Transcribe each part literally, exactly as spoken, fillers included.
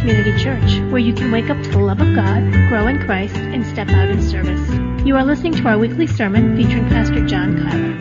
Community Church, where you can wake up to the love of God, grow in Christ, and step out in service. You are listening to our weekly sermon featuring Pastor John Kyler.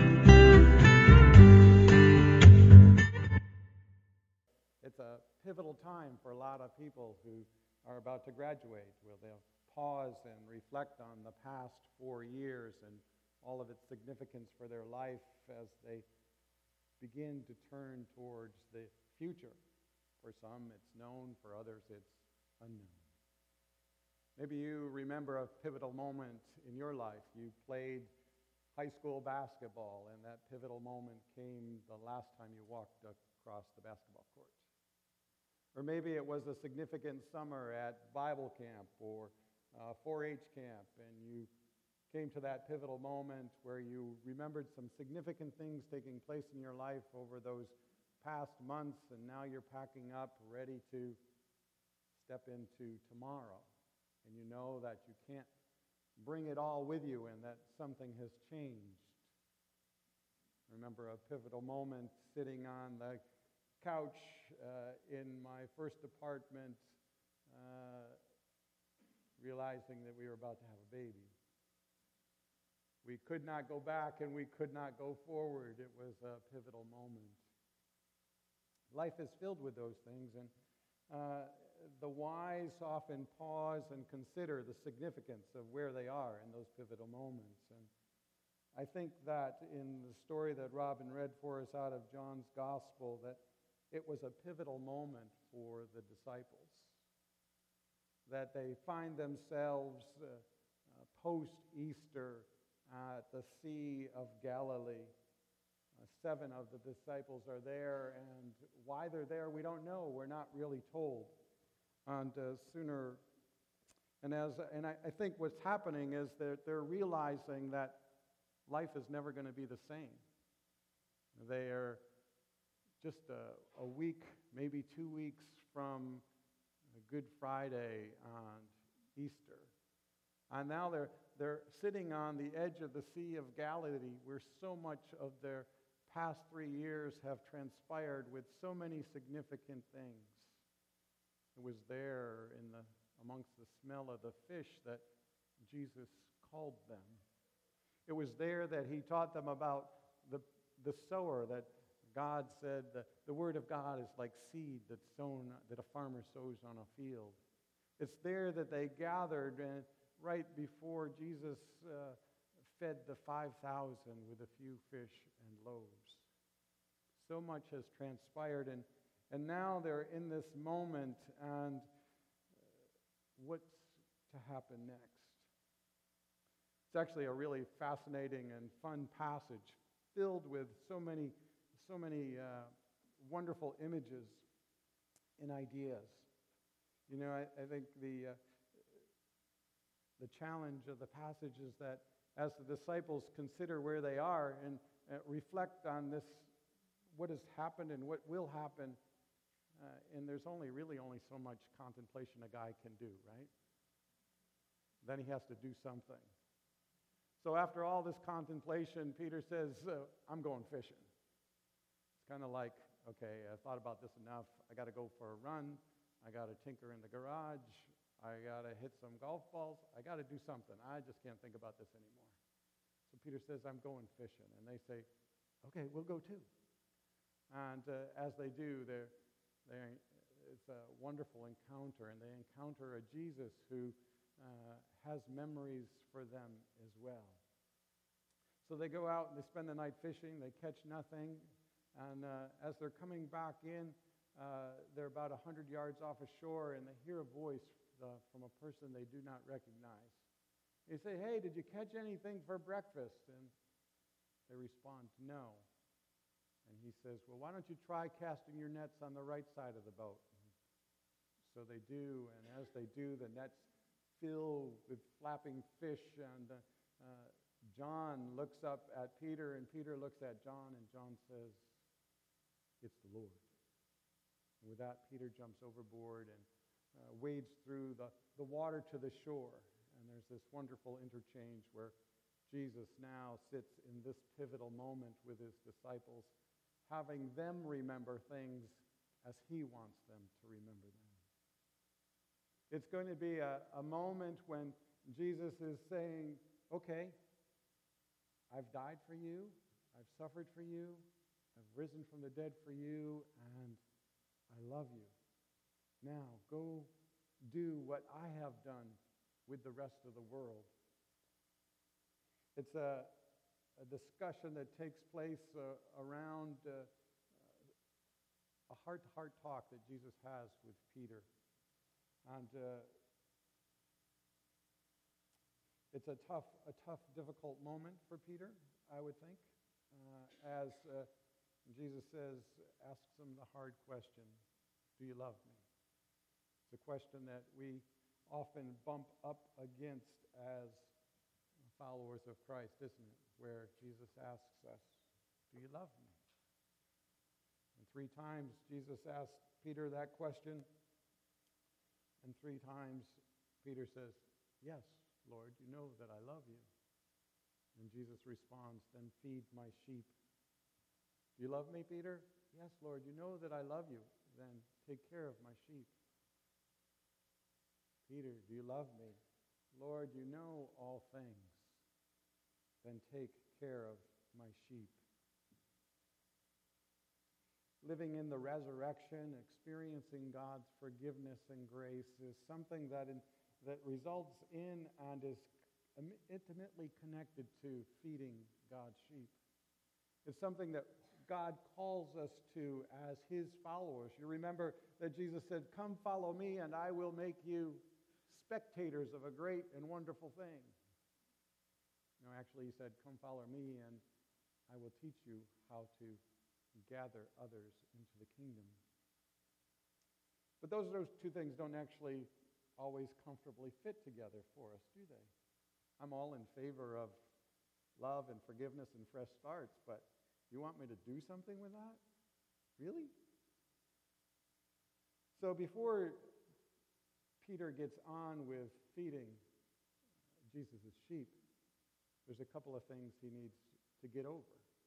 It's a pivotal time for a lot of people who are about to graduate, where they'll pause and reflect on the past four years and all of its significance for their life as they begin to turn towards the future. For some, it's known. For others, it's unknown. Maybe you remember a pivotal moment in your life. You played high school basketball, and that pivotal moment came the last time you walked across the basketball court. Or maybe it was a significant summer at Bible camp or uh, four H camp, and you came to that pivotal moment where you remembered some significant things taking place in your life over those past months, and now you're packing up, ready to step into tomorrow. And you know that you can't bring it all with you and that something has changed. I remember a pivotal moment sitting on the couch uh, in my first apartment, uh, realizing that we were about to have a baby. We could not go back and we could not go forward. It was a pivotal moment. Life is filled with those things, and uh, the wise often pause and consider the significance of where they are in those pivotal moments. And I think that in the story that Robin read for us out of John's Gospel, that it was a pivotal moment for the disciples, that they find themselves uh, uh, post-Easter at the Sea of Galilee. Uh, seven of the disciples are there, and why they're there, we don't know. We're not really told. And uh, sooner, and as and I, I think what's happening is that they're realizing that life is never going to be the same. They are just a, a week, maybe two weeks from Good Friday and Easter. And now they're they're sitting on the edge of the Sea of Galilee, where so much of their past three years have transpired with so many significant things. It was there in the amongst the smell of the fish that Jesus called them. It was there that he taught them about the, the sower, that God said the, the word of God is like seed that's sown, that a farmer sows on a field. It's there that they gathered and right before Jesus uh, fed the five thousand with a few fish and loaves. So much has transpired, and, and now they're in this moment, and uh, what's to happen next? It's actually a really fascinating and fun passage, filled with so many, so many uh, wonderful images and ideas. You know, I, I think the uh, the challenge of the passage is that as the disciples consider where they are and uh, reflect on this, what has happened and what will happen, uh, and there's only really only so much contemplation a guy can do, right? Then he has to do something. So after all this contemplation, Peter says, uh, I'm going fishing. It's kind of like, okay, I thought about this enough. I got to go for a run. I got to tinker in the garage. I got to hit some golf balls. I got to do something. I just can't think about this anymore. So Peter says, I'm going fishing. And they say, okay, we'll go too. And uh, as they do, they're, they're, it's a wonderful encounter. And they encounter a Jesus who uh, has memories for them as well. So they go out and they spend the night fishing. They catch nothing. And uh, as they're coming back in, uh, they're about one hundred yards off ashore, and they hear a voice Uh, from a person they do not recognize. They say, hey, did you catch anything for breakfast? And they respond, no. And he says, well, why don't you try casting your nets on the right side of the boat? And so they do, and as they do, the nets fill with flapping fish, and uh, uh, John looks up at Peter, and Peter looks at John, and John says, it's the Lord. And with that, Peter jumps overboard and Uh, wades through the, the water to the shore. And there's this wonderful interchange where Jesus now sits in this pivotal moment with his disciples, having them remember things as he wants them to remember them. It's going to be a, a moment when Jesus is saying, okay, I've died for you, I've suffered for you, I've risen from the dead for you, and I love you. Now, go do what I have done with the rest of the world. It's a, a discussion that takes place uh, around uh, a heart-to-heart talk that Jesus has with Peter. And uh, it's a tough, a tough, difficult moment for Peter, I would think, uh, as uh, Jesus says, asks him the hard question, do you love me? It's a question that we often bump up against as followers of Christ, isn't it? Where Jesus asks us, do you love me? And three times Jesus asked Peter that question, and three times Peter says, yes, Lord, you know that I love you. And Jesus responds, then feed my sheep. Do you love me, Peter? Yes, Lord, you know that I love you. Then take care of my sheep. Peter, do you love me? Lord, you know all things. Then take care of my sheep. Living in the resurrection, experiencing God's forgiveness and grace is something that, in, that results in and is intimately connected to feeding God's sheep. It's something that God calls us to as his followers. You remember that Jesus said, come follow me and I will make you spectators of a great and wonderful thing. No, actually he said, come follow me and I will teach you how to gather others into the kingdom. But those, those two things don't actually always comfortably fit together for us, do they? I'm all in favor of love and forgiveness and fresh starts, but you want me to do something with that? Really? So before Peter gets on with feeding Jesus' sheep, there's a couple of things he needs to get over.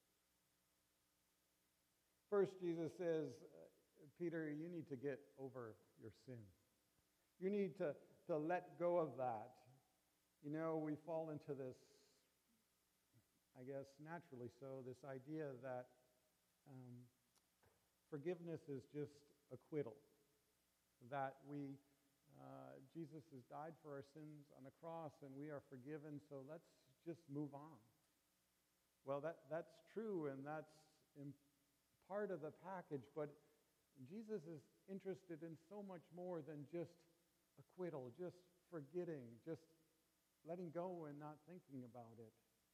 First, Jesus says, Peter, you need to get over your sin. You need to, to let go of that. You know, we fall into this, I guess naturally so, this idea that um, forgiveness is just acquittal. That we, uh, Jesus has died for our sins on the cross and we are forgiven, so let's just move on. Well, that, that's true and that's important. Part of the package, but Jesus is interested in so much more than just acquittal, just forgetting, just letting go and not thinking about it.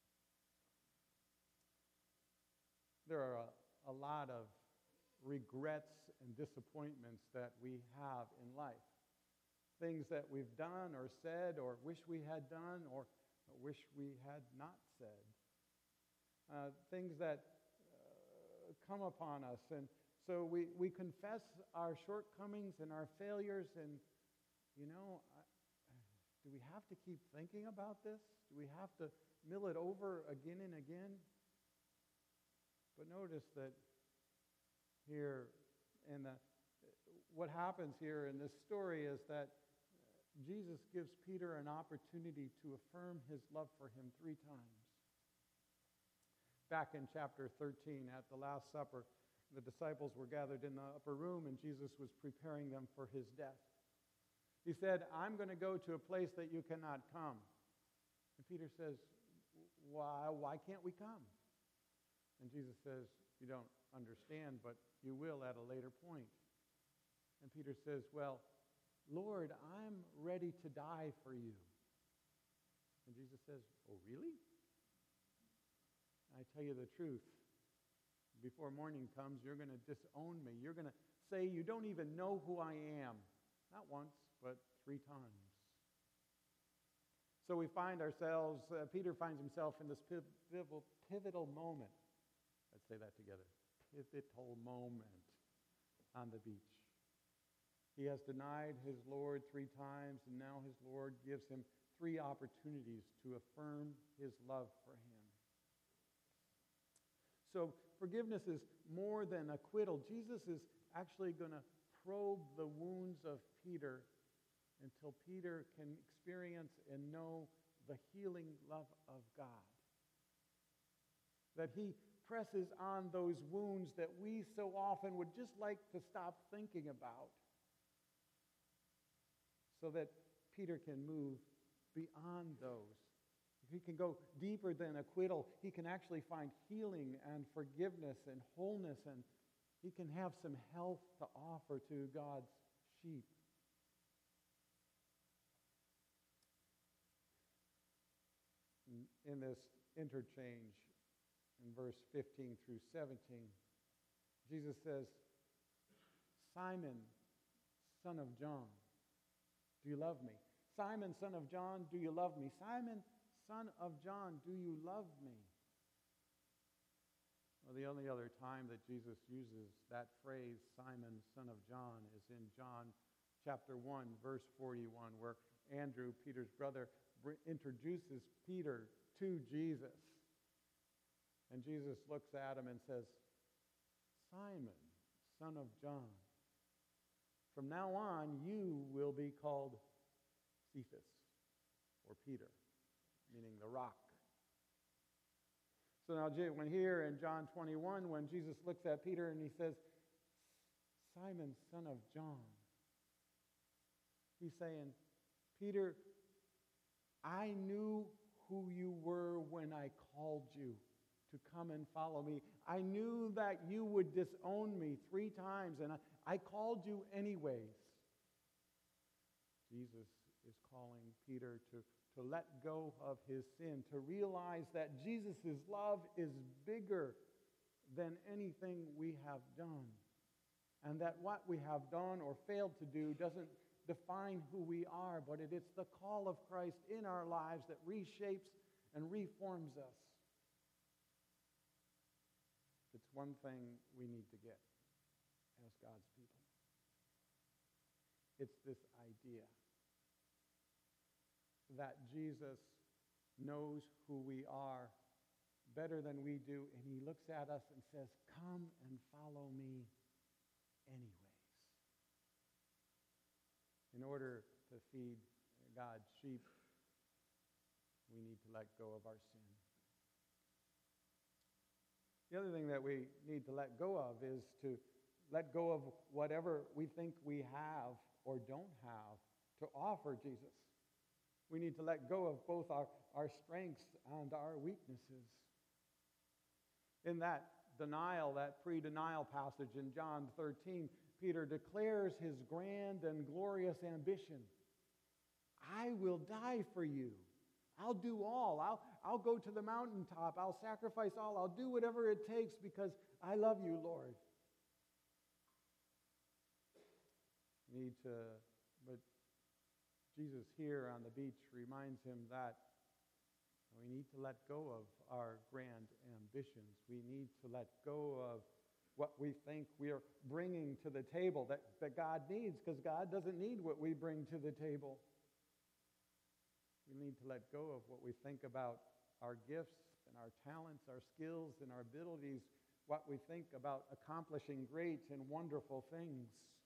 There are a, a lot of regrets and disappointments that we have in life. Things that we've done or said or wish we had done or wish we had not said. Uh, things that come upon us. And so we, we confess our shortcomings and our failures and, you know, I, do we have to keep thinking about this? Do we have to mill it over again and again? But notice that here in the, what happens here in this story is that Jesus gives Peter an opportunity to affirm his love for him three times. Back in chapter thirteen, at the Last Supper, the disciples were gathered in the upper room and Jesus was preparing them for his death. He said, I'm going to go to a place that you cannot come. And Peter says, why, why can't we come? And Jesus says, you don't understand, but you will at a later point. And Peter says, well, Lord, I'm ready to die for you. And Jesus says, oh, really? I tell you the truth, before morning comes, you're going to disown me. You're going to say you don't even know who I am. Not once, but three times. So we find ourselves, uh, Peter finds himself in this pivotal, pivotal moment. Let's say that together. Pivotal moment on the beach. He has denied his Lord three times, and now his Lord gives him three opportunities to affirm his love for him. So forgiveness is more than acquittal. Jesus is actually going to probe the wounds of Peter until Peter can experience and know the healing love of God. That he presses on those wounds that we so often would just like to stop thinking about, so that Peter can move beyond those. If he can go deeper than acquittal, he can actually find healing and forgiveness and wholeness, and he can have some health to offer to God's sheep. In this interchange, in verse fifteen through seventeen, Jesus says, Simon, son of John, do you love me? Simon, son of John, do you love me? Simon, son of John, do you love me? Well, the only other time that Jesus uses that phrase, Simon, son of John, is in John chapter one, verse forty-one, where Andrew, Peter's brother, introduces Peter to Jesus. And Jesus looks at him and says, Simon, son of John, from now on you will be called Cephas, or Peter, meaning the rock. So now when here in John twenty-one, when Jesus looks at Peter and he says, Simon, son of John, he's saying, Peter, I knew who you were when I called you to come and follow me. I knew that you would disown me three times, and I, I called you anyways. Jesus is calling Peter to, to let go of his sin, to realize that Jesus' love is bigger than anything we have done, and that what we have done or failed to do doesn't define who we are, but it, it's the call of Christ in our lives that reshapes and reforms us. It's one thing we need to get as God's people. It's this idea that Jesus knows who we are better than we do, and he looks at us and says, come and follow me anyways. In order to feed God's sheep, we need to let go of our sin. The other thing that we need to let go of is to let go of whatever we think we have or don't have to offer Jesus. We need to let go of both our, our strengths and our weaknesses. In that denial, that pre-denial passage in John thirteen, Peter declares his grand and glorious ambition. I will die for you. I'll do all. I'll, I'll go to the mountaintop. I'll sacrifice all. I'll do whatever it takes because I love you, Lord. We need to, but Jesus here on the beach reminds him that we need to let go of our grand ambitions. We need to let go of what we think we are bringing to the table that, that God needs, because God doesn't need what we bring to the table. We need to let go of what we think about our gifts and our talents, our skills and our abilities, what we think about accomplishing great and wonderful things.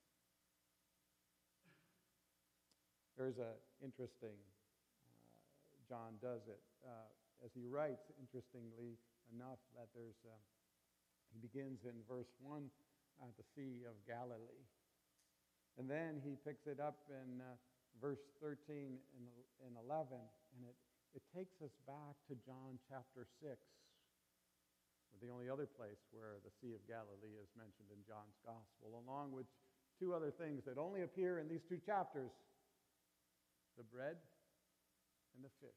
There's an interesting, uh, John does it, uh, as he writes, interestingly enough, that there's, uh, he begins in verse one at the Sea of Galilee. And then he picks it up in uh, verse thirteen and, and eleven, and it, it takes us back to John chapter six, the only other place where the Sea of Galilee is mentioned in John's Gospel, along with two other things that only appear in these two chapters, the bread and the fish.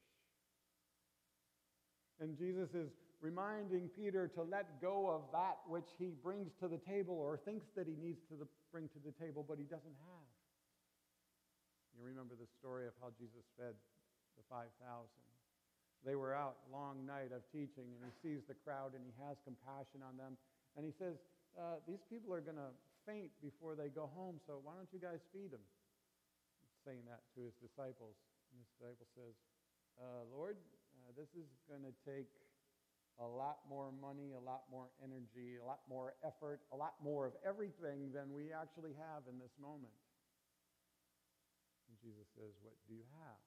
And Jesus is reminding Peter to let go of that which he brings to the table or thinks that he needs to the, bring to the table, but he doesn't have. You remember the story of how Jesus fed the five thousand. They were out a long night of teaching, and he sees the crowd, and he has compassion on them. And he says, uh, these people are going to faint before they go home, so why don't you guys feed them? He's saying that to his disciples. And his disciple says, uh, Lord, uh, this is going to take a lot more money, a lot more energy, a lot more effort, a lot more of everything than we actually have in this moment. And Jesus says, what do you have?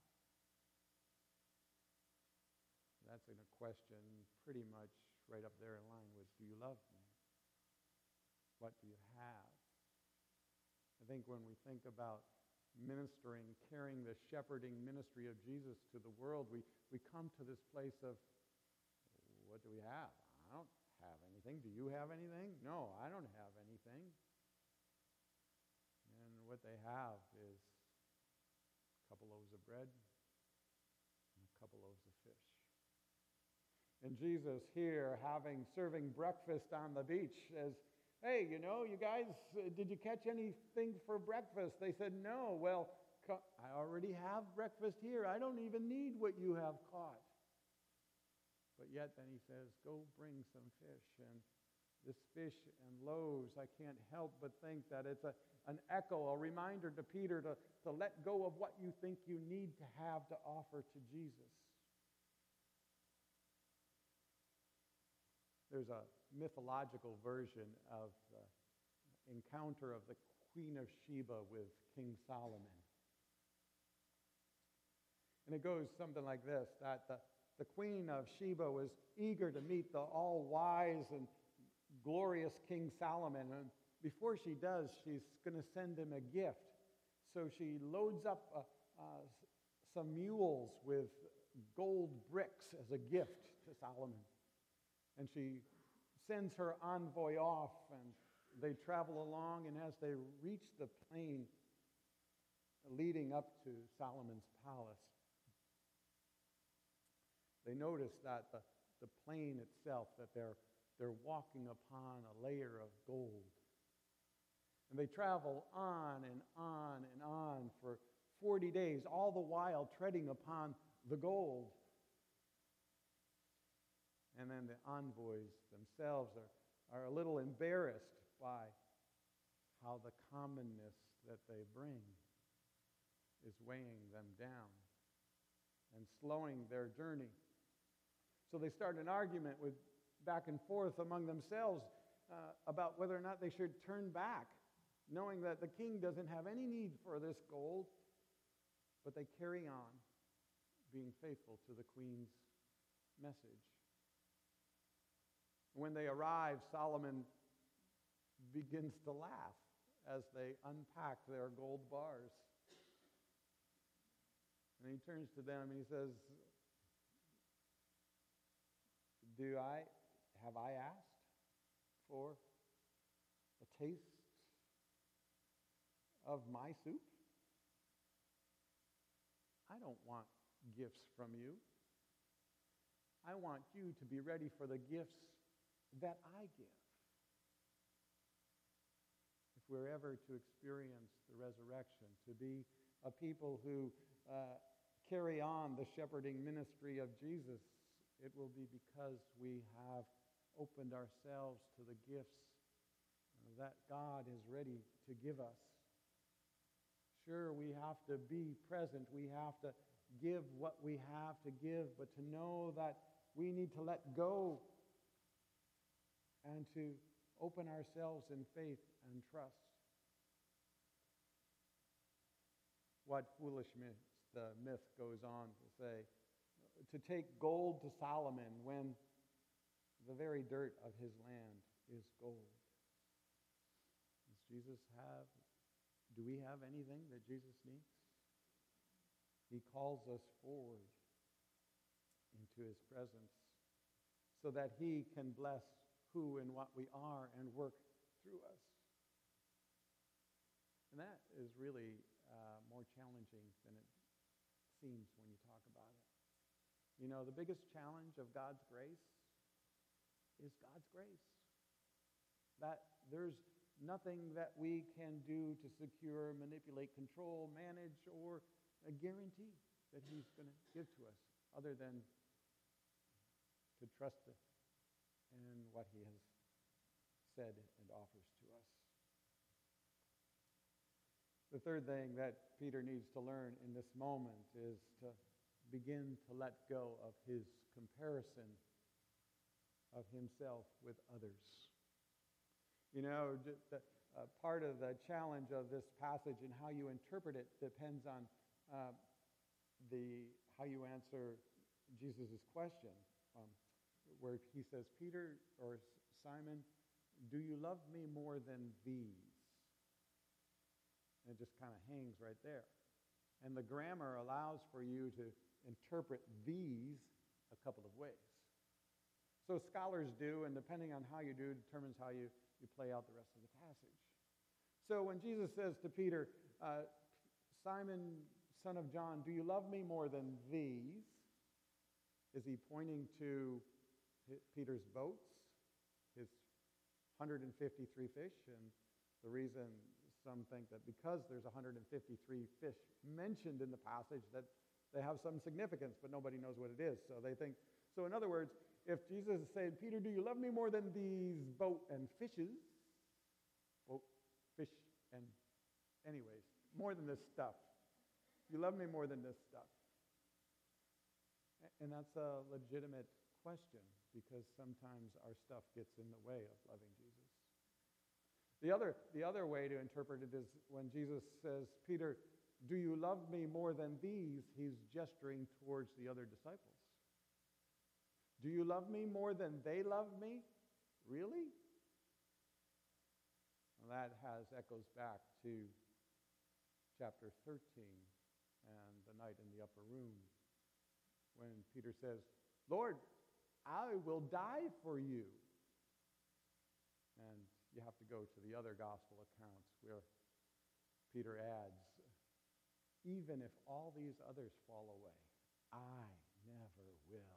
That's in a question pretty much right up there in line with, do you love me? What do you have? I think when we think about ministering, carrying the shepherding ministry of Jesus to the world, we, we come to this place of, what do we have? I don't have anything. Do you have anything? No, I don't have anything. And what they have is a couple loaves of bread and a couple loaves of fish. And Jesus here, having serving breakfast on the beach, says, hey, you know, you guys, uh, did you catch anything for breakfast? They said, no. Well, co- I already have breakfast here. I don't even need what you have caught. But yet then he says, go bring some fish. And this fish and loaves, I can't help but think that it's a, an echo, a reminder to Peter to, to let go of what you think you need to have to offer to Jesus. There's a mythological version of the encounter of the Queen of Sheba with King Solomon. And it goes something like this, that the, the Queen of Sheba was eager to meet the all-wise and glorious King Solomon. And before she does, she's going to send him a gift. So she loads up uh, uh, some mules with gold bricks as a gift to Solomon. And she sends her envoy off, and they travel along, and as they reach the plain leading up to Solomon's palace, they notice that the, the plain itself, that they're, they're walking upon a layer of gold. And they travel on and on and on for forty days, all the while treading upon the gold. And then the envoys themselves are, are a little embarrassed by how the commonness that they bring is weighing them down and slowing their journey. So they start an argument with back and forth among themselves uh, about whether or not they should turn back, knowing that the king doesn't have any need for this gold, but they carry on being faithful to the queen's message. When they arrive, Solomon begins to laugh as they unpack their gold bars. And he turns to them and he says, Do I, have I asked for a taste of my soup? I don't want gifts from you. I want you to be ready for the gifts that I give. If we're ever to experience the resurrection, to be a people who uh, carry on the shepherding ministry of Jesus, it will be because we have opened ourselves to the gifts that God is ready to give us. Sure, we have to be present. We have to give what we have to give, but to know that we need to let go and to open ourselves in faith and trust. What foolish myth, the myth goes on to say, to take gold to Solomon when the very dirt of his land is gold. Does Jesus have, do we have anything that Jesus needs? He calls us forward into his presence so that he can bless who and what we are and work through us. And that is really uh, more challenging than it seems when you talk about it. You know, the biggest challenge of God's grace is God's grace. That there's nothing that we can do to secure, manipulate, control, manage, or a guarantee that he's going to give to us other than to trust it and what he has said and offers to us. The third thing that Peter needs to learn in this moment is to begin to let go of his comparison of himself with others. You know, the, uh, part of the challenge of this passage and how you interpret it depends on uh, the how you answer Jesus' question, um, where he says, Peter or Simon, do you love me more than these? And it just kind of hangs right there. And the grammar allows for you to interpret these a couple of ways. So scholars do, and depending on how you do, determines how you, you play out the rest of the passage. So when Jesus says to Peter, uh, Simon, son of John, do you love me more than these? Is he pointing to Peter's boats, his one hundred fifty-three fish? And the reason some think that because there's one hundred fifty-three fish mentioned in the passage that they have some significance, but nobody knows what it is. So they think, so in other words, if Jesus is saying, Peter, do you love me more than these boat and fishes? Boat, fish, and anyways, more than this stuff. You love me more than this stuff. And that's a legitimate question, because sometimes our stuff gets in the way of loving Jesus. The other, the other way to interpret it is when Jesus says, Peter, do you love me more than these? He's gesturing towards the other disciples. Do you love me more than they love me? Really? Well, that has echoes back to chapter thirteen and the night in the upper room, when Peter says, Lord, I will die for you. And you have to go to the other gospel accounts where Peter adds, even if all these others fall away, I never will.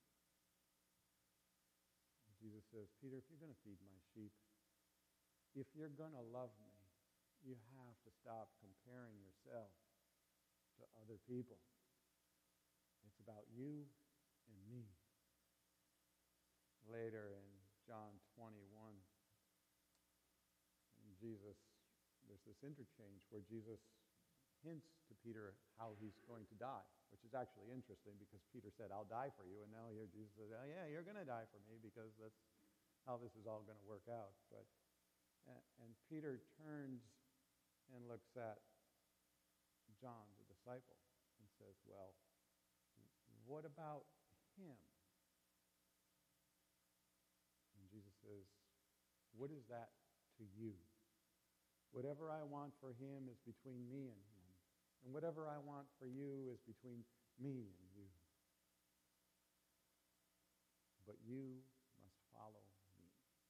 And Jesus says, Peter, if you're going to feed my sheep, if you're going to love me, you have to stop comparing yourself to other people. It's about you and me. Later in John twenty-one, Jesus, there's this interchange where Jesus hints to Peter how he's going to die, which is actually interesting because Peter said, I'll die for you. And now here Jesus says, oh, yeah, you're going to die for me, because that's how this is all going to work out. But and Peter turns and looks at John, the disciple, and says, well, what about him? And Jesus says, what is that to you? Whatever I want for him is between me and him. And whatever I want for you is between me and you. But you must follow me.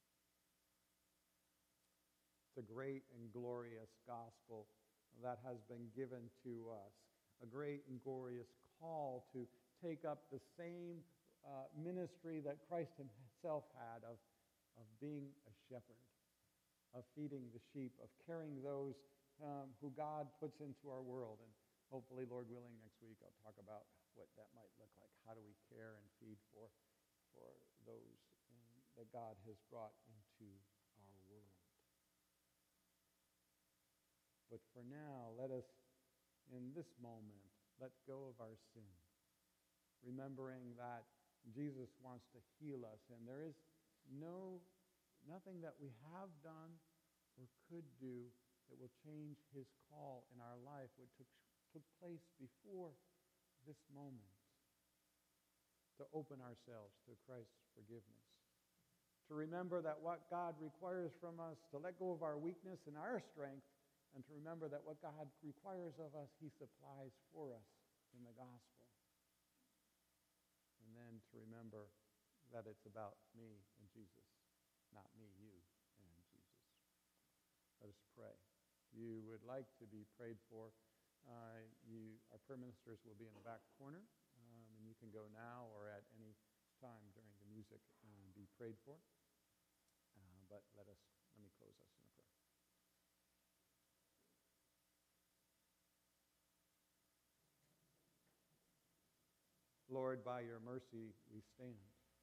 It's a great and glorious gospel that has been given to us. A great and glorious call to take up the same uh, ministry that Christ himself had of, of being a shepherd, of feeding the sheep, of caring those um, who God puts into our world. And hopefully, Lord willing, next week I'll talk about what that might look like. How do we care and feed for, for those in, that God has brought into our world? But for now, let us, in this moment, let go of our sin, remembering that Jesus wants to heal us, and there is no nothing that we have done or could do that will change his call in our life, what took, took place before this moment, to open ourselves to Christ's forgiveness, to remember that what God requires from us, to let go of our weakness and our strength, and to remember that what God requires of us, he supplies for us in the gospel. And then to remember that it's about me and Jesus, not me, you, and Jesus. Let us pray. If you would like to be prayed for, uh, you, our prayer ministers will be in the back corner, um, and you can go now or at any time during the music and be prayed for. Uh, but let us, let me close us in a prayer. Lord, by your mercy we stand.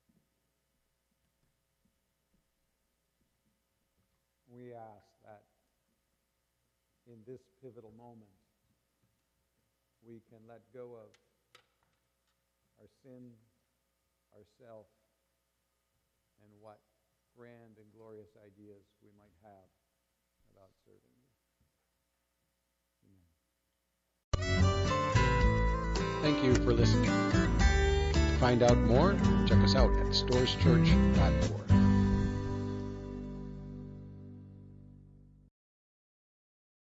We ask that in this pivotal moment we can let go of our sin, ourself, and what grand and glorious ideas we might have about serving you. Amen. Thank you for listening. To find out more, check us out at storrs church dot org.